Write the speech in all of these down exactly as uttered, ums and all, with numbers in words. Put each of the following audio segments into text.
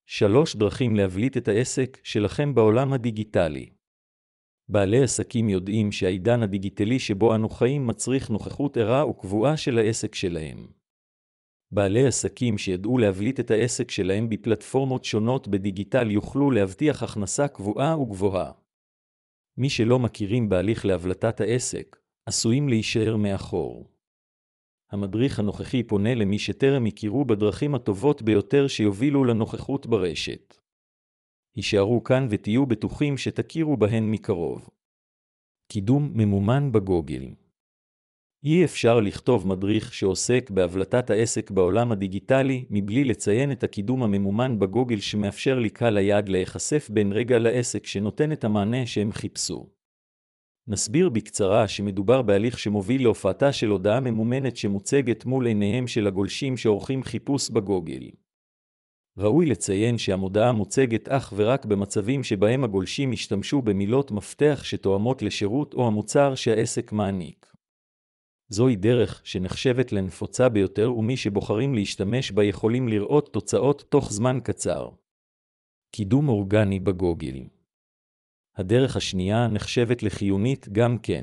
שלוש דרכים להבליט את העסק שלכם בעולם הדיגיטלי. בעלי עסקים יודעים שהעידן הדיגיטלי שבו אנו חיים מצריך נוכחות ערה וקבועה של העסק שלהם. בעלי עסקים שידעו להבליט את העסק שלהם בפלטפורמות שונות בדיגיטל יוכלו להבטיח הכנסה קבועה וגבוהה. מי שלא מכירים בהליך להבלטת העסק, עשויים להישאר מאחור. המדריך הנוכחי פונה למי שטרם הכירו בדרכים הטובות ביותר שיובילו לנוכחות ברשת. הישארו כאן ותהיו בטוחים שתכירו בהן מקרוב. קידום ממומן בגוגל. אי אפשר לכתוב מדריך שעוסק בהבלטת העסק בעולם הדיגיטלי מבלי לציין את הקידום הממומן בגוגל שמאפשר לקהל היעד להיחשף בין רגע לעסק שנותן את המענה שהם חיפשו. נסביר בקצרה שמדובר בהליך שמוביל להופעתה של הודעה ממומנת שמוצגת מול עיניהם של הגולשים שעורכים חיפוש בגוגל. ראוי לציין שהמודעה מוצגת אך ורק במצבים שבהם הגולשים השתמשו במילות מפתח שתואמות לשירות או המוצר שהעסק מעניק. זוהי דרך שנחשבת לנפוצה ביותר ומי שבוחרים להשתמש בה יכולים לראות תוצאות תוך זמן קצר. קידום אורגני בגוגל. הדרך השנייה נחשבת לחיונית גם כן.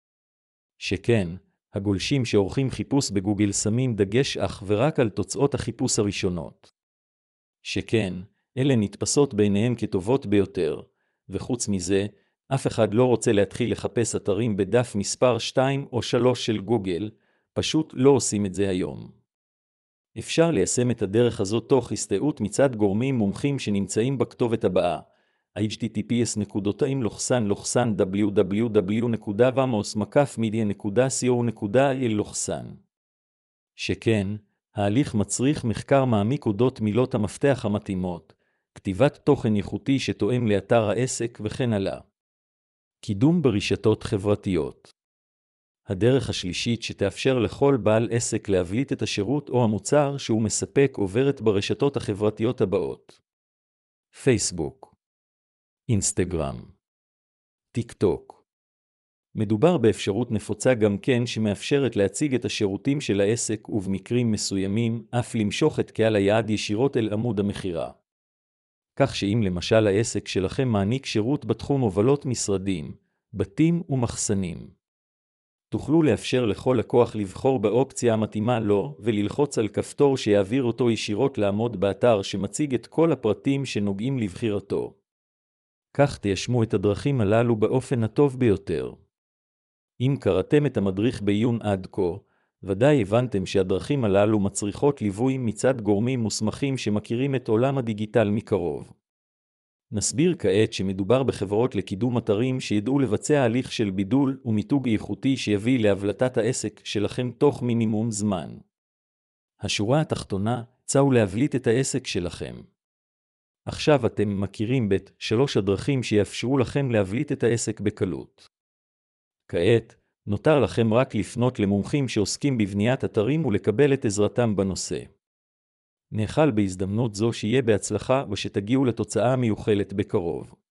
שכן, הגולשים שעורכים חיפוש בגוגל שמים דגש אך ורק על תוצאות החיפוש הראשונות. שכן, אלה נתפסות ביניהם כטובות ביותר, וחוץ מזה, אף אחד לא רוצה להתחיל לחפש אתרים בדף מספר שתיים או שלוש של גוגל, פשוט לא עושים את זה היום. אפשר ליישם את הדרך הזאת תוך הסתייעות מצד גורמים מומחים שנמצאים בכתובת הבאה, אייץ' טי טי פי אס נקודה דאבליו דאבליו דאבליו נקודה וואמוס מקף מדיה נקודה סי או נקודה איי אל. שכן, ההליך מצריך מחקר מעמיק אודות מילות המפתח המתאימות, כתיבת תוכן איכותי שתואם לאתר העסק וכן הלאה. קידום ברשתות חברתיות. הדרך השלישית שתאפשר לכל בעל עסק להבליט את השירות או המוצר שהוא מספק עוברת ברשתות החברתיות הבאות. פייסבוק, אינסטגרם, טיק טוק. מדובר באפשרות נפוצה גם כן שמאפשרת להציג את השירותים של העסק ובמקרים מסוימים אף למשוך את קהל היעד ישירות אל עמוד המכירה. כך שאם למשל העסק שלכם מעניק שירות בתחום הובלות משרדים, בתים ומחסנים, תוכלו לאפשר לכל לקוח לבחור באופציה המתאימה לו וללחוץ על כפתור שיעביר אותו ישירות לעמוד באתר שמציג את כל הפרטים שנוגעים לבחירתו. כך תיישמו את הדרכים הללו באופן הטוב ביותר. אם קראתם את המדריך בעיון עד כה, ודאי הבנתם שהדרכים הללו מצריכות ליווי מצד גורמים מוסמכים שמכירים את עולם הדיגיטל מקרוב. נסביר כעת שמדובר בחברות לקידום אתרים שידעו לבצע הליך של בידול ומיתוג איכותי שיביא להבלטת העסק שלכם תוך מינימום זמן. השורה התחתונה, צאו להבליט את העסק שלכם. עכשיו אתם מכירים בת שלוש הדרכים שיאפשרו לכם להבליט את העסק בקלות. כעת, נותר לכם רק לפנות למומחים שעוסקים בבניית אתרים ולקבל את עזרתם בנושא. נאחל בהזדמנות זו שיהיה בהצלחה ושתגיעו לתוצאה מיוחלת בקרוב.